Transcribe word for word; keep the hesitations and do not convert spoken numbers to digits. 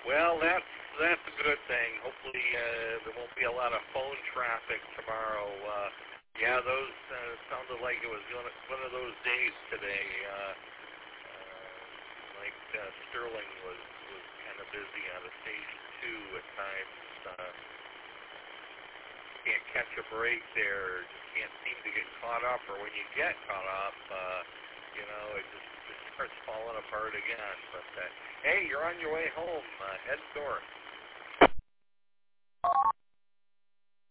Well, that's that's a good thing. Hopefully, uh, there won't be a lot of phone traffic tomorrow. Uh, yeah, those uh, sounded like it was one of one of those days today. Uh, uh, like uh, Sterling was was kind of busy on a station two at times. Uh, can't catch a break there. Just can't seem to get caught up. Or when you get caught up, uh, you know, it just, just starts falling apart again. But uh, hey, you're on your way home. Uh, head north.